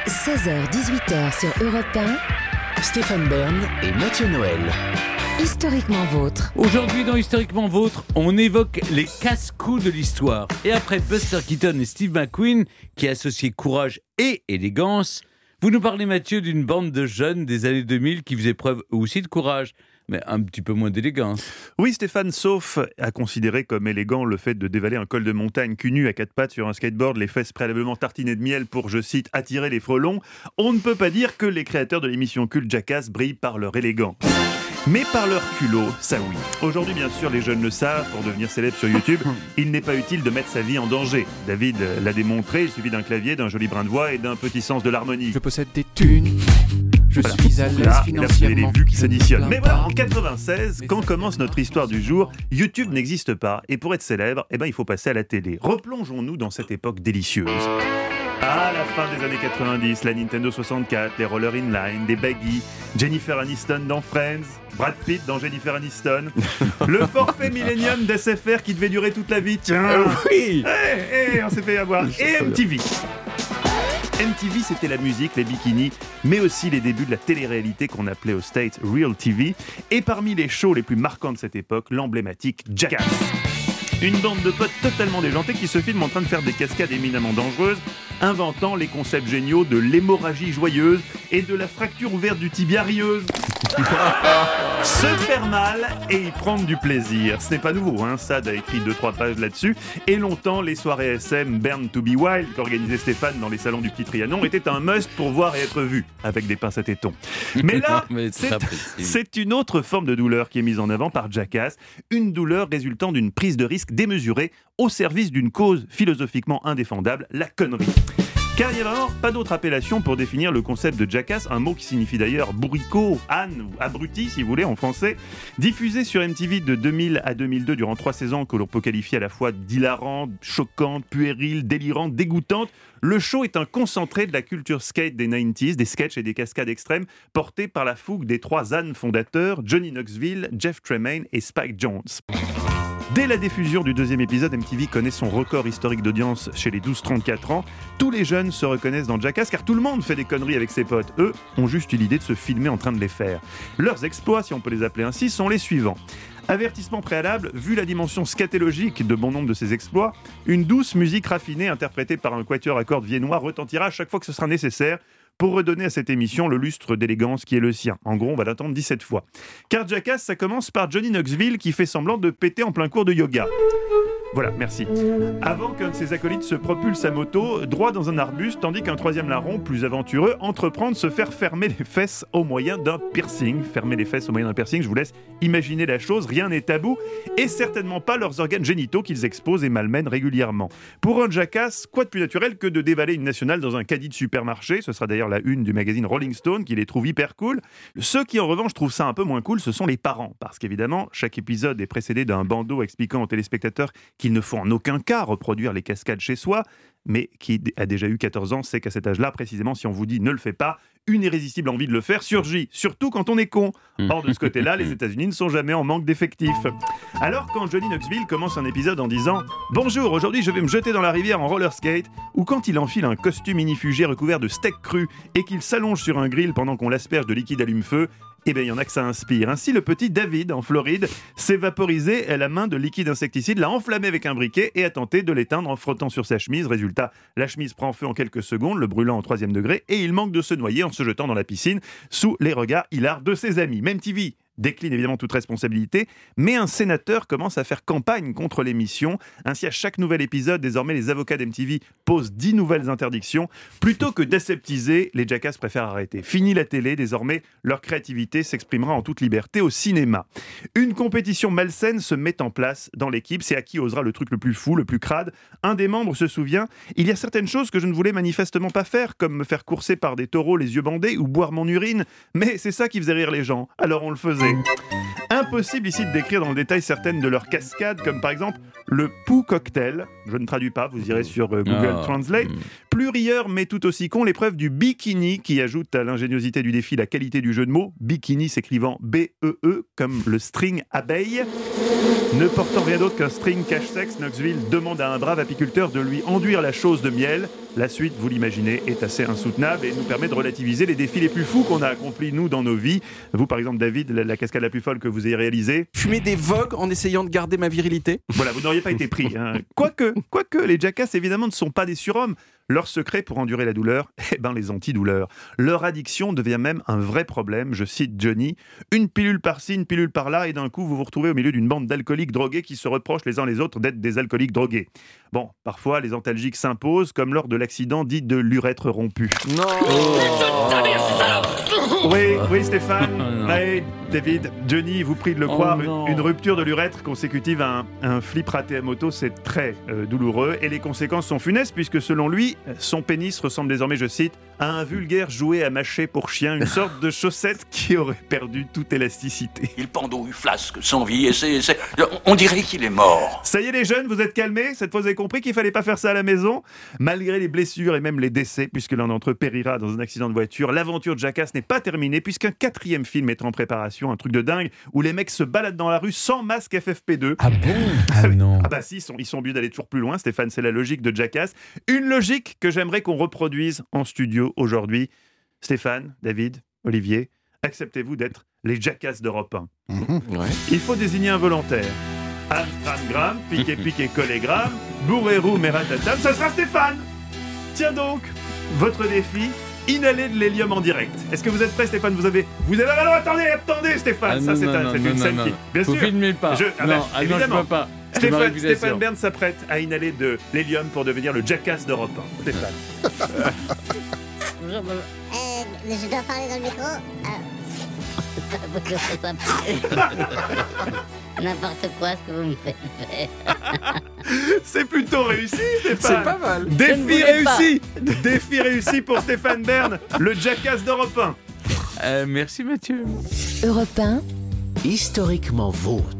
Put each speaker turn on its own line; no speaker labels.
16h-18h sur Europe 1.
Stéphane Bern et Mathieu Noël.
Historiquement vôtre.
Aujourd'hui dans Historiquement Vôtre, on évoque les casse-coups de l'histoire. Et après Buster Keaton et Steve McQueen, qui associaient courage et élégance, vous nous parlez, Mathieu, d'une bande de jeunes des années 2000 qui faisaient preuve aussi de courage, mais un petit peu moins d'élégance.
Oui, Stéphane, sauf à considérer comme élégant le fait de dévaler un col de montagne cul-nu à quatre pattes sur un skateboard, les fesses préalablement tartinées de miel pour, je cite, attirer les frelons, on ne peut pas dire que les créateurs de l'émission culte Jackass brillent par leur élégance. Mais par leur culot, ça oui. Aujourd'hui, bien sûr, les jeunes le savent, pour devenir célèbre sur YouTube, il n'est pas utile de mettre sa vie en danger. David l'a démontré, il suffit d'un clavier, d'un joli brin de voix et d'un petit sens de l'harmonie.
Je possède des thunes, je suis à l'aise
Là,
financièrement.
vous avez les vues qui s'additionnent. Mais voilà, en 96, quand commence notre histoire du jour, YouTube n'existe pas. Et pour être célèbre, il faut passer à la télé. Replongeons-nous dans cette époque délicieuse. À la fin des années 90, la Nintendo 64, les rollers inline, des baggy, Jennifer Aniston dans Friends, Brad Pitt dans Jennifer Aniston, le forfait Millennium d'SFR qui devait durer toute la vie, tiens,
Oui.
on s'est fait avoir, et MTV. MTV, c'était la musique, les bikinis, mais aussi les débuts de la télé-réalité qu'on appelait aux States Real TV, et parmi les shows les plus marquants de cette époque, l'emblématique Jackass. Une bande de potes totalement déjantés qui se filment en train de faire des cascades éminemment dangereuses, inventant les concepts géniaux de l'hémorragie joyeuse et de la fracture ouverte du tibia rieuse. Se faire mal et y prendre du plaisir. Ce n'est pas nouveau, Sade a écrit 2-3 pages là-dessus. Et longtemps, les soirées SM Burn to be Wild qu'organisait Stéphane dans les salons du Petit Trianon étaient un must pour voir et être vu, avec des pinces à tétons. Mais là, c'est une autre forme de douleur qui est mise en avant par Jackass, une douleur résultant d'une prise de risque démesurée au service d'une cause philosophiquement indéfendable, la connerie. Car il n'y a vraiment pas d'autre appellation pour définir le concept de Jackass, un mot qui signifie d'ailleurs bourricot, âne ou abruti si vous voulez en français. Diffusé sur MTV de 2000 à 2002 durant 3 saisons que l'on peut qualifier à la fois d'hilarante, choquante, puérile, délirante, dégoûtante, le show est un concentré de la culture skate des 90s, des sketchs et des cascades extrêmes portés par la fougue des 3 ânes fondateurs, Johnny Knoxville, Jeff Tremaine et Spike Jonze. Dès la diffusion du 2e épisode, MTV connaît son record historique d'audience chez les 12-34 ans. Tous les jeunes se reconnaissent dans Jackass car tout le monde fait des conneries avec ses potes. Eux ont juste eu l'idée de se filmer en train de les faire. Leurs exploits, si on peut les appeler ainsi, sont les suivants. Avertissement préalable, vu la dimension scatologique de bon nombre de ces exploits, une douce musique raffinée interprétée par un quatuor à cordes viennois retentira à chaque fois que ce sera nécessaire pour redonner à cette émission le lustre d'élégance qui est le sien. En gros, on va l'attendre 17 fois. Car Jackass, ça commence par Johnny Knoxville qui fait semblant de péter en plein cours de yoga. Voilà, merci. Avant qu'un de ses acolytes se propulse à moto, droit dans un arbuste, tandis qu'un troisième larron, plus aventureux, entreprend de se faire fermer les fesses au moyen d'un piercing. Fermer les fesses au moyen d'un piercing, je vous laisse imaginer la chose, rien n'est tabou, et certainement pas leurs organes génitaux qu'ils exposent et malmènent régulièrement. Pour un Jackass, quoi de plus naturel que de dévaler une nationale dans un caddie de supermarché? Ce sera d'ailleurs la une du magazine Rolling Stone qui les trouve hyper cool. Ceux qui en revanche trouvent ça un peu moins cool, ce sont les parents, parce qu'évidemment, chaque épisode est précédé d'un bandeau expliquant aux téléspectateurs qu'il ne faut en aucun cas reproduire les cascades chez soi, mais qui a déjà eu 14 ans sait qu'à cet âge-là, précisément, si on vous dit ne le fais pas, une irrésistible envie de le faire surgit, surtout quand on est con. Or, de ce côté-là, les États-Unis ne sont jamais en manque d'effectifs. Alors, quand Johnny Knoxville commence un épisode en disant « Bonjour, aujourd'hui je vais me jeter dans la rivière en roller skate », ou quand il enfile un costume inifugé recouvert de steak cru et qu'il s'allonge sur un grill pendant qu'on l'asperge de liquide allume-feu, il y en a que ça inspire. Ainsi, le petit David, en Floride, s'est vaporisé à la main de liquide insecticide, l'a enflammé avec un briquet et a tenté de l'éteindre en frottant sur sa chemise. Résultat, la chemise prend feu en quelques secondes, le brûlant au 3e degré, et il manque de se noyer en se jetant dans la piscine sous les regards hilars de ses amis. Même TV décline évidemment toute responsabilité, mais un sénateur commence à faire campagne contre l'émission. Ainsi, à chaque nouvel épisode, désormais, les avocats d'MTV posent 10 nouvelles interdictions. Plutôt que d'aseptiser, les Jackass préfèrent arrêter. Fini la télé, désormais, leur créativité s'exprimera en toute liberté au cinéma. Une compétition malsaine se met en place dans l'équipe. C'est à qui osera le truc le plus fou, le plus crade. Un des membres se souvient « Il y a certaines choses que je ne voulais manifestement pas faire, comme me faire courser par des taureaux les yeux bandés ou boire mon urine, mais c'est ça qui faisait rire les gens, alors on le faisait. » Impossible ici de décrire dans le détail certaines de leurs cascades, comme par exemple le Poo Cocktail. Je ne traduis pas, vous irez sur Google Translate. Plus rieur, mais tout aussi con, l'épreuve du bikini, qui ajoute à l'ingéniosité du défi la qualité du jeu de mots. Bikini s'écrivant B-E-E, comme le string abeille. Ne portant rien d'autre qu'un string cache-sexe, Knoxville demande à un brave apiculteur de lui enduire la chose de miel. La suite, vous l'imaginez, est assez insoutenable et nous permet de relativiser les défis les plus fous qu'on a accomplis, nous, dans nos vies. Vous, par exemple, David, la cascade la plus folle que vous ayez réalisée?
Fumer des vogues en essayant de garder ma virilité.
Voilà, vous n'auriez pas été pris. Quoique, les Jackass, évidemment, ne sont pas des surhommes. Leur secret pour endurer la douleur, les antidouleurs. Leur addiction devient même un vrai problème. Je cite Johnny, une pilule par-ci, une pilule par-là, et d'un coup, vous vous retrouvez au milieu d'une bande d'alcooliques drogués qui se reprochent les uns les autres d'être des alcooliques drogués. Bon, parfois, les antalgiques s'imposent, comme lors de l'accident dit de l'urètre rompu.
Non.
Oui, Stéphane. Oui, David, Johnny, vous prie de le croire, une rupture de l'urètre consécutive à un flip raté à moto, c'est très douloureux. Et les conséquences sont funestes, puisque selon lui, son pénis ressemble désormais, je cite, à un vulgaire jouet à mâcher pour chien, une sorte de chaussette qui aurait perdu toute élasticité.
Il pendouille flasque sans vie et on dirait qu'il est mort.
Ça y est les jeunes, vous êtes calmés? Cette fois vous avez compris qu'il fallait pas faire ça à la maison? Malgré les blessures et même les décès, puisque l'un d'entre eux périra dans un accident de voiture, l'aventure de Jackass n'est pas terminée, puisqu'un 4e film est en préparation, un truc de dingue, où les mecs se baladent dans la rue sans masque FFP2.
Ah bon? Ah non.
Ah bah si, ils sont obligés d'aller toujours plus loin, Stéphane, c'est la logique de Jackass. Une logique que j'aimerais qu'on reproduise en studio aujourd'hui. Stéphane, David, Olivier, acceptez-vous d'être les Jackass d'Europe 1?
Ouais.
Il faut désigner un volontaire. Amstramgram, piqué, collégramme, bourré-roux, mératatam, ça sera Stéphane! Tiens donc, votre défi, inhaler de l'hélium en direct. Est-ce que vous êtes prêt, Stéphane? Vous avez... Alors attendez, Stéphane, ça c'est une scène qui... Bien sûr.
Vous filmez pas.
Évidemment.
Je peux pas.
Stéphane Bern s'apprête à inhaler de l'hélium pour devenir le Jackass d'Europe 1. Stéphane.
Bonjour. Je dois parler dans le micro. N'importe quoi ce que vous me faites faire.
C'est plutôt réussi, Stéphane.
C'est pas mal.
Défi réussi pour Stéphane Bern, le Jackass d'Europe 1.
Merci Mathieu.
Europe 1,
Historiquement vôtre.